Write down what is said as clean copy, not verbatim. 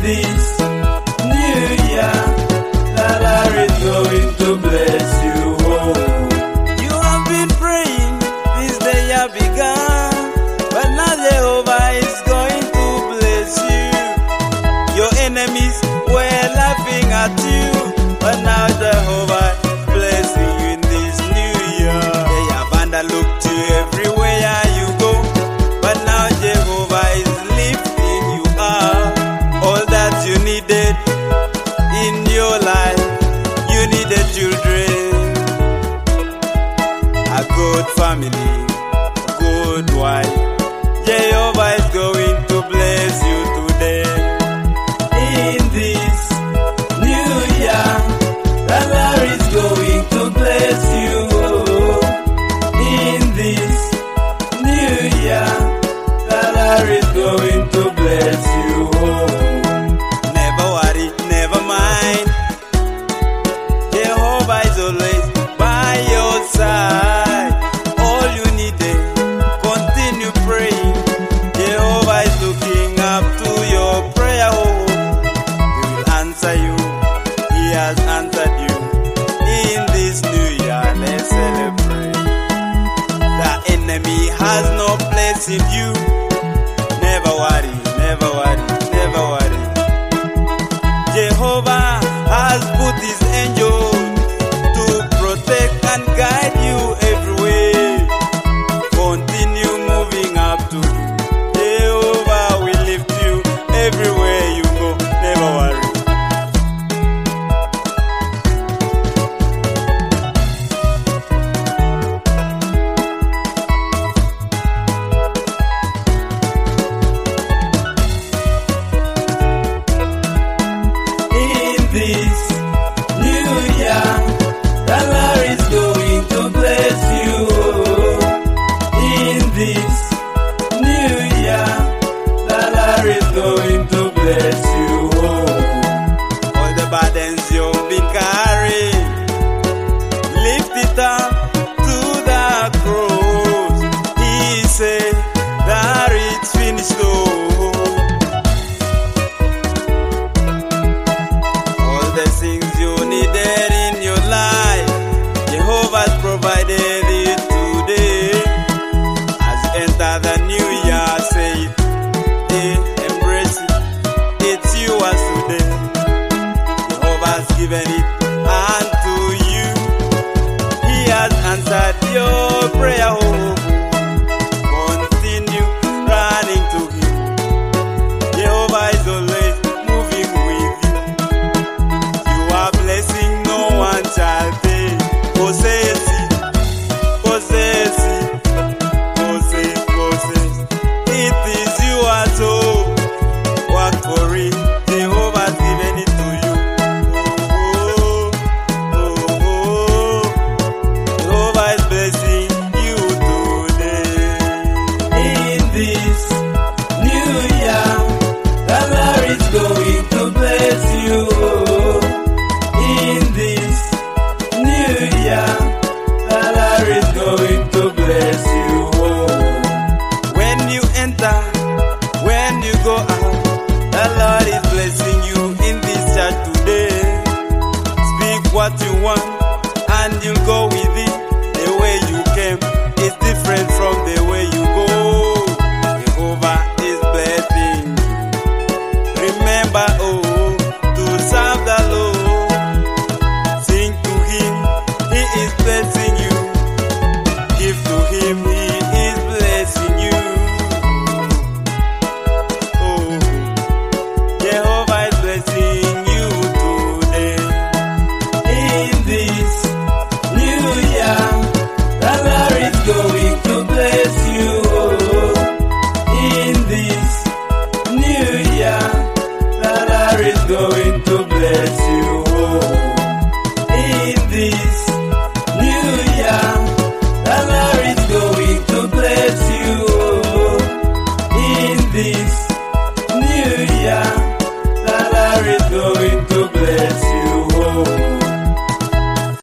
this new year, the Lord is going to bless you. Oh. You have been praying since the year began, but now Jehovah is going to bless you. Your enemies were laughing at you, but now Jehovah is blessing you in this new year. They have underlooked you everywhere you go, but now Jehovah is lifting you up. All that you needed in your life, you needed children, a good family, a good wife. Jehovah is going to bless you today. In this new year, the Lord is going to bless you. In this new year, the Lord is going to bless you. Never worry, never mind. Jehovah is always by your side. All you need is continue praying. Jehovah is looking up to your prayer. He will answer you. He has answered you. In this new year, let's celebrate. The enemy has no place in you. Never worry, never worry, never worry. Jehovah has put his angels to protect and guide you everywhere. Continue moving up to him. Jehovah will lift you everywhere you go. Never worry. In this new year, the Lord is going to bless you. In this new year, the Lord is going to bless you. All the burdens you've been carrying, lift it up to the cross. He said that it's finished. All the things you needed in your life, Jehovah's provided it today. As you enter the new year, say it, embrace it, it's yours today. Jehovah's given it unto you. He has answered your prayer. Continue running to him. Jehovah is always moving with you. You are blessing, no one shall take. Possess it, possess it, possess, possess. It is yours, so work for it. Jehovah's given it to you. Jehovah is blessing you today. In this new year, the Lord is going to bless you. In this new year, the Lord is going to bless you. When you enter, when you go out, the Lord is blessing you in this church today. Speak what you want and you'll go with it. The way you came is different from the way you go. Jehovah is blessing. Remember, to serve the Lord. Sing to him, he is blessing you. Give to him, he is blessing you. Jehovah is blessing you today. In this new year, the Lord is going to bless you. In this new year, the Lord is going to bless you. In this